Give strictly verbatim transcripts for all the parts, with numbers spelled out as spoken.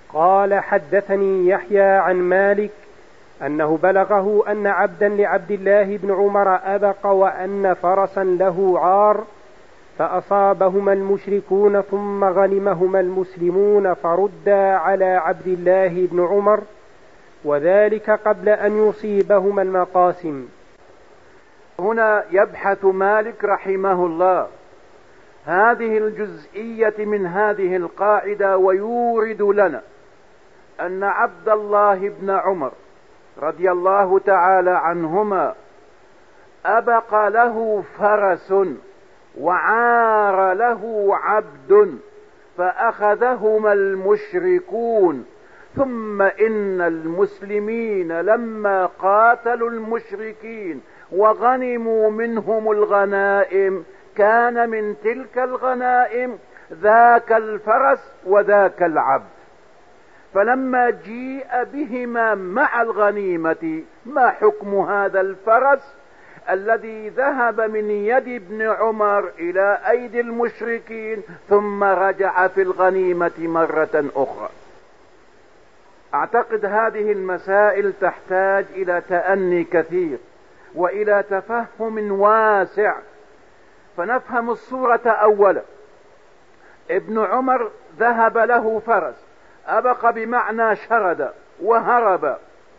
قال حدثني يحيى عن مالك أنه بلغه أن عبدا لعبد الله بن عمر أبق وأن فرسا له عار فأصابهما المشركون ثم غنمهما المسلمون فردا على عبد الله بن عمر وذلك قبل أن يصيبهما المقاسم. هنا يبحث مالك رحمه الله هذه الجزئية من هذه القاعدة ويورد لنا أن عبد الله بن عمر رضي الله تعالى عنهما أبق له فرس وعار له عبد فأخذهما المشركون، ثم إن المسلمين لما قاتلوا المشركين وغنموا منهم الغنائم كان من تلك الغنائم ذاك الفرس وذاك العبد، فلما جيء بهما مع الغنيمة ما حكم هذا الفرس الذي ذهب من يد ابن عمر إلى أيدي المشركين ثم رجع في الغنيمة مرة أخرى؟ أعتقد هذه المسائل تحتاج إلى تأني كثير وإلى تفهم واسع، فنفهم الصورة أولا. ابن عمر ذهب له فرس، أبق بمعنى شرد وهرب،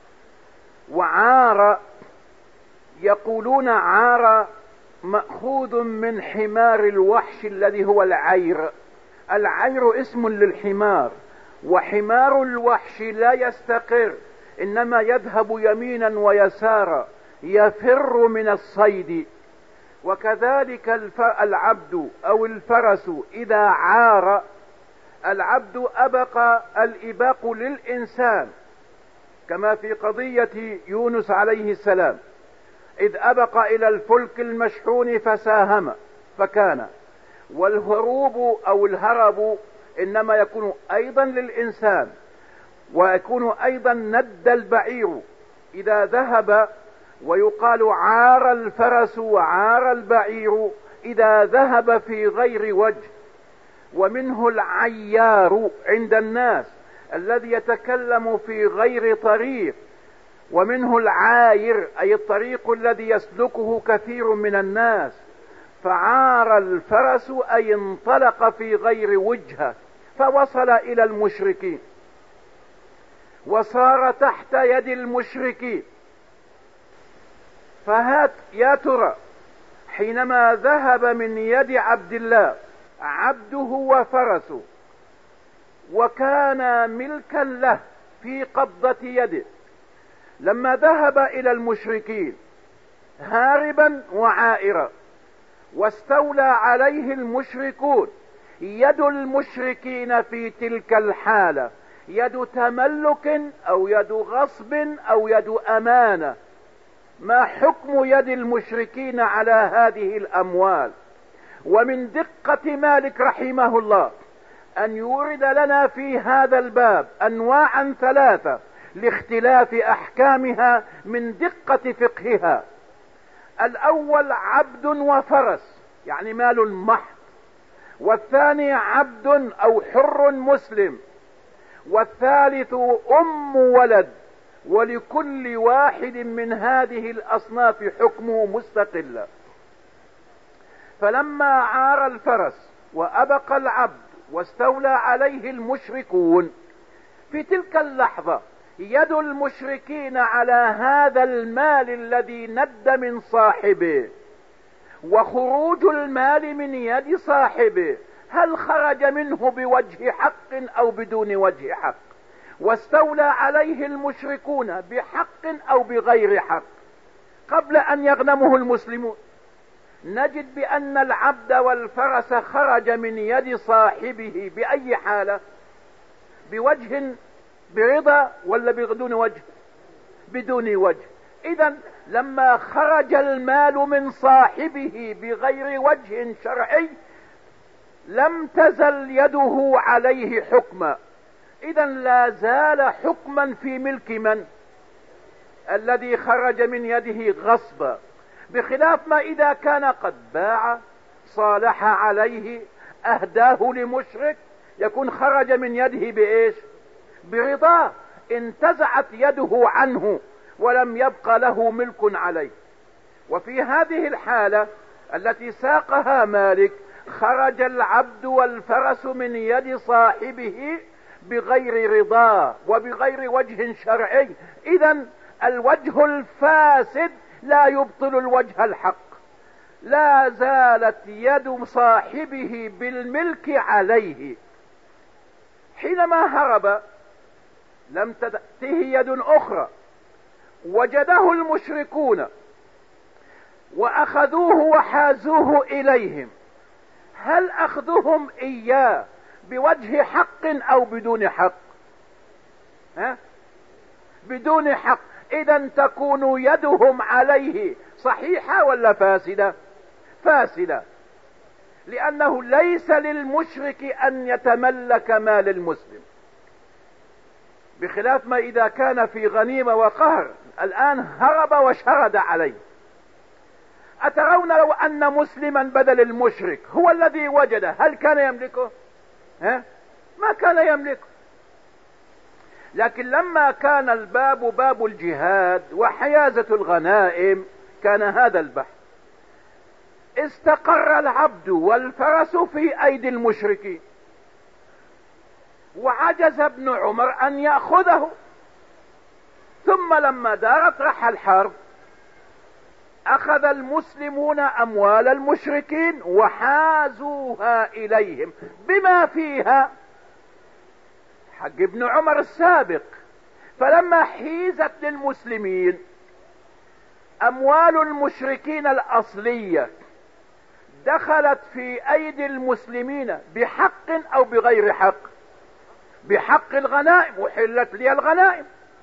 وعار يقولون عار مأخوذ من حمار الوحش الذي هو العير. العير اسم للحمار، وحمار الوحش لا يستقر إنما يذهب يمينا ويسارا يفر من الصيد. وكذلك العبد أو الفرس إذا عار، العبد أبق الإباق للإنسان كما في قضية يونس عليه السلام إذ أبق إلى الفلك المشحون فساهم فكان. والهروب أو الهرب إنما يكون أيضا للإنسان، ويكون أيضا ند البعير إذا ذهب، ويقال عار الفرس وعار البعير إذا ذهب في غير وجه. ومنه العيار عند الناس الذي يتكلم في غير طريق، ومنه العاير أي الطريق الذي يسلكه كثير من الناس. فعار الفرس أي انطلق في غير وجهه فوصل إلى المشركين وصار تحت يد المشركين. فهات يا ترى حينما ذهب من يد عبد الله عبده وفرسه وكان ملكا له في قبضة يده، لما ذهب إلى المشركين هاربا وعائرا واستولى عليه المشركون، يد المشركين في تلك الحالة يد تملك أو يد غصب أو يد أمانة. ما حكم يد المشركين على هذه الأموال؟ ومن دقة مالك رحمه الله أن يورد لنا في هذا الباب أنواعا ثلاثة لاختلاف أحكامها من دقة فقهها. الأول عبد وفرس يعني مال محض، والثاني عبد أو حر مسلم، والثالث أم ولد، ولكل واحد من هذه الأصناف حكمه مستقلا. فلما عار الفرس وأبق العبد واستولى عليه المشركون، في تلك اللحظة يد المشركين على هذا المال الذي ند من صاحبه، وخروج المال من يد صاحبه هل خرج منه بوجه حق أو بدون وجه حق؟ واستولى عليه المشركون بحق أو بغير حق قبل أن يغنمه المسلمون؟ نجد بأن العبد والفرس خرج من يد صاحبه بأي حالة؟ بوجه برضا ولا بدون وجه؟ بدون وجه. إذن لما خرج المال من صاحبه بغير وجه شرعي لم تزل يده عليه حكما، إذن لا زال حكما في ملك من؟ الذي خرج من يده غصبا، بخلاف ما إذا كان قد باع صالح عليه أهداه لمشرك يكون خرج من يده بإيش؟ برضاه، انتزعت يده عنه ولم يبق له ملك عليه. وفي هذه الحالة التي ساقها مالك خرج العبد والفرس من يد صاحبه بغير رضاه وبغير وجه شرعي. إذن الوجه الفاسد لا يبطل الوجه الحق. لا زالت يد صاحبه بالملك عليه. حينما هرب لم تأته يد أخرى، وجده المشركون وأخذوه وحازوه إليهم. هل أخذهم إياه بوجه حق أو بدون حق؟ ها؟ بدون حق. إذن تكون يدهم عليه صحيحة ولا فاسدة؟ فاسدة، لأنه ليس للمشرك أن يتملك مال المسلم، بخلاف ما إذا كان في غنيمة وقهر. الآن هرب وشرد عليه. أترون لو أن مسلما بدل المشرك هو الذي وجده، هل كان يملكه؟ ها؟ ما كان يملكه. لكن لما كان الباب باب الجهاد وحيازة الغنائم كان هذا البحث. استقر العبد والفرس في أيدي المشركين، وعجز ابن عمر أن يأخذه. ثم لما دارت رحى الحرب أخذ المسلمون أموال المشركين وحازوها إليهم، بما فيها حق ابن عمر السابق. فلما حيزت للمسلمين أموال المشركين الأصلية دخلت في أيدي المسلمين بحق أو بغير حق؟ بحق الغنائم، وحلت لي الغنائم.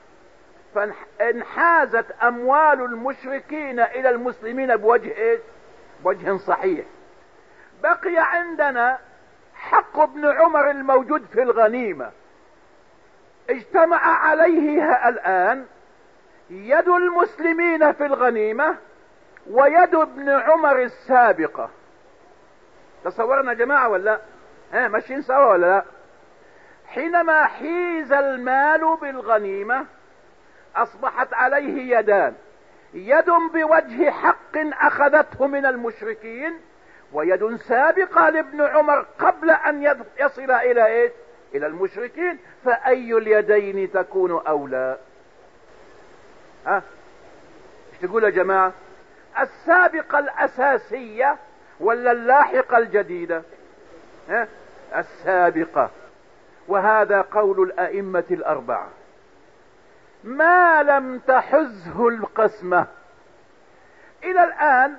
فانحازت أموال المشركين إلى المسلمين بوجه إيش؟ بوجه صحيح. بقي عندنا حق ابن عمر الموجود في الغنيمة. اجتمع عليه الآن يد المسلمين في الغنيمة ويد ابن عمر السابقة. تصورنا يا جماعة ولا ها؟ ماشيين سوا ولا لا؟ حينما حيز المال بالغنيمة أصبحت عليه يدان، يد بوجه حق أخذته من المشركين، ويد سابقة لابن عمر قبل أن يصل إلى إيه؟ إلى المشركين. فأي اليدين تكون أولى؟ ها؟ ايش تقول يا جماعة؟ السابقة الأساسية ولا اللاحقة الجديدة؟ ها؟ السابقة. وهذا قول الأئمة الأربعة ما لم تحزه القسمة. إلى الآن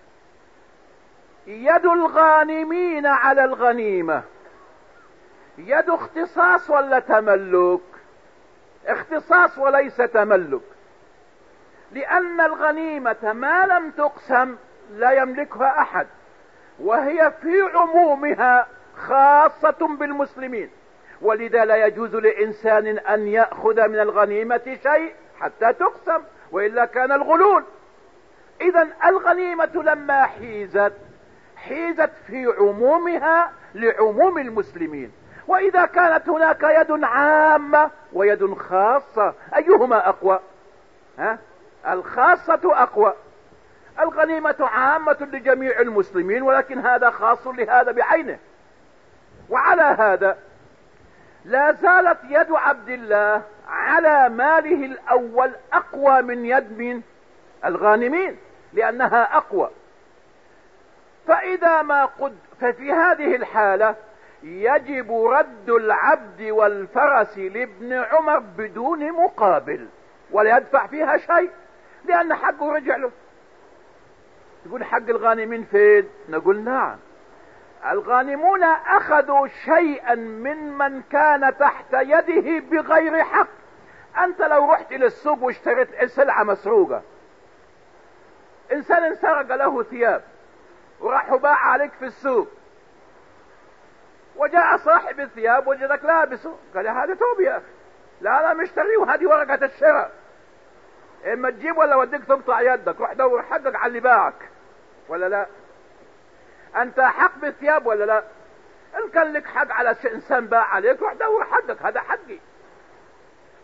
يد الغانمين على الغنيمة يد اختصاص ولا تملك؟ اختصاص وليس تملك، لأن الغنيمة ما لم تقسم لا يملكها أحد، وهي في عمومها خاصة بالمسلمين. ولذا لا يجوز لإنسان أن يأخذ من الغنيمة شيء حتى تقسم، وإلا كان الغلول. إذن الغنيمة لما حيزت حيزت في عمومها لعموم المسلمين. وإذا كانت هناك يد عامة ويد خاصة، أيهما أقوى؟ ها؟ الخاصة أقوى. الغنيمة عامة لجميع المسلمين، ولكن هذا خاص لهذا بعينه. وعلى هذا لا زالت يد عبد الله على ماله الأول أقوى من يد من الغانمين، لأنها أقوى. فإذا ما قد ففي هذه الحالة يجب رد العبد والفرس لابن عمر بدون مقابل، ولا يدفع فيها شيء، لأن حقه رجع له. تقول حق الغانمين فين؟ نقول نعم، الغانمون أخذوا شيئا من من كان تحت يده بغير حق. أنت لو رحت إلى السوق واشتريت سلعة مسروقة، إنسان سرق له ثياب وراح باع عليك في السوق، وجاء صاحب الثياب وجدك لابسه، قال هذا ثوب يا أخي، لا لا مشتريه وهذه ورقة الشراء، إما تجيب ولا وديك تقطع يدك، روح دور حقك على اللي باعك، ولا لا؟ أنت حق بالثياب ولا لا؟ إن كان لك حق على إنسان باع عليك روح دور حقك، هذا حقي.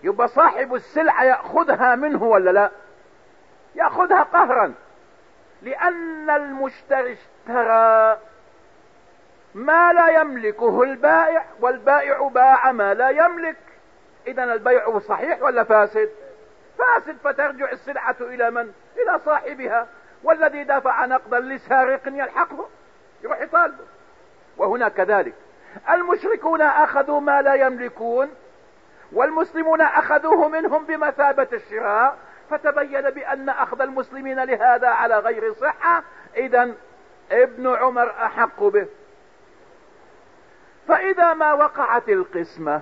يبقى صاحب السلعة يأخذها منه ولا لا؟ يأخذها قهرا، لأن المشتري اشترى ما لا يملكه البائع، والبائع باع ما لا يملك. إذا البيع صحيح ولا فاسد؟ فاسد. فترجع السلعة إلى من؟ إلى صاحبها، والذي دفع نقدا لسارق يلحقه يروح يطالبه. وهنا كذلك المشركون أخذوا ما لا يملكون، والمسلمون أخذوه منهم بمثابة الشراء، فتبين بأن أخذ المسلمين لهذا على غير صحة. إذن ابن عمر أحق به. فإذا ما وقعت القسمة،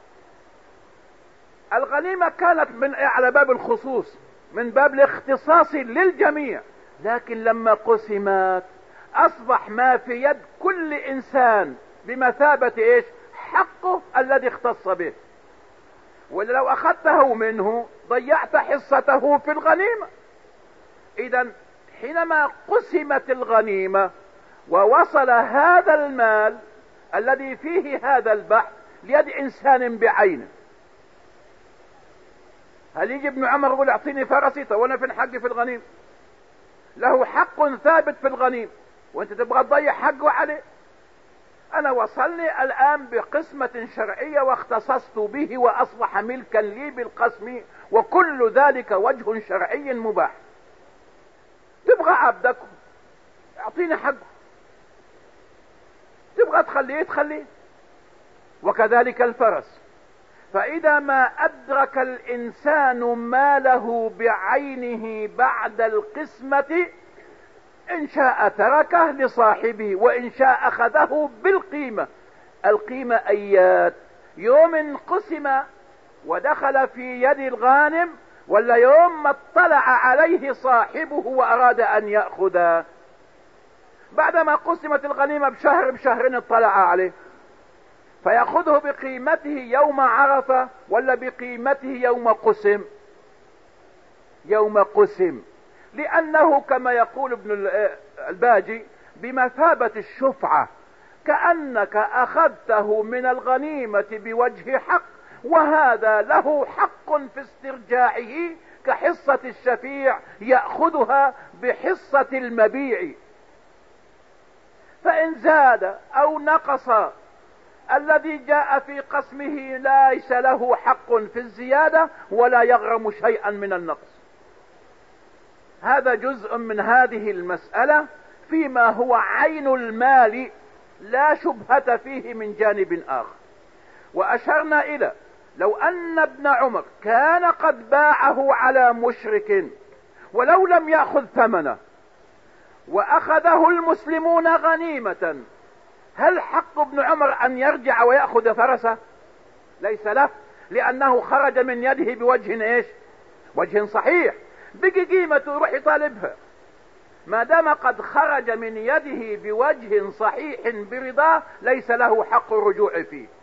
الغنيمة كانت من على باب الخصوص، من باب الاختصاص للجميع، لكن لما قسمت أصبح ما في يد كل إنسان بمثابة إيش؟ حقه الذي اختص به. ولو أخذته منه ضيعت حصته في الغنيمة. إذن حينما قسمت الغنيمة ووصل هذا المال الذي فيه هذا البحث ليد إنسان بعينه، هل يجي ابن عمر يقول اعطيني فرسي طب وانا فين حقي في الغنيم؟ له حق ثابت في الغنيم وانت تبغى تضيع حقه عليه. انا وصلني الان بقسمة شرعية واختصصت به واصبح ملكا لي بالقسم، وكل ذلك وجه شرعي مباح. تبغى عبدك اعطيني حقه، تبغى تخليه تخليه. وكذلك الفرس، فإذا ما أدرك الإنسان ماله بعينه بعد القسمة إن شاء تركه لصاحبه وإن شاء أخذه بالقيمة. القيمة أيات؟ يوم قسم ودخل في يد الغانم، ولا يوم ما اطلع عليه صاحبه وأراد أن يأخذه؟ بعدما قسمت الغنيمة بشهر بشهرين اطلع عليه، فيأخذه بقيمته يوم عرفة ولا بقيمته يوم قسم؟ يوم قسم، لأنه كما يقول ابن الباجي بمثابة الشفعة، كأنك أخذته من الغنيمة بوجه حق، وهذا له حق في استرجاعه كحصة الشفيع يأخذها بحصة المبيع. فإن زاد أو نقص الذي جاء في قسمه ليس له حق في الزيادة ولا يغرم شيئا من النقص. هذا جزء من هذه المسألة فيما هو عين المال لا شبهة فيه من جانب آخر. وأشرنا إلى لو أن ابن عمر كان قد باعه على مشرك ولو لم يأخذ ثمنه وأخذه المسلمون غنيمة، هل حق ابن عمر أن يرجع ويأخذ فرسه؟ ليس له، لأنه خرج من يده بوجه إيش؟ وجه صحيح، بقي قيمته يروح يطالبها. ما دام قد خرج من يده بوجه صحيح برضاه ليس له حق الرجوع فيه.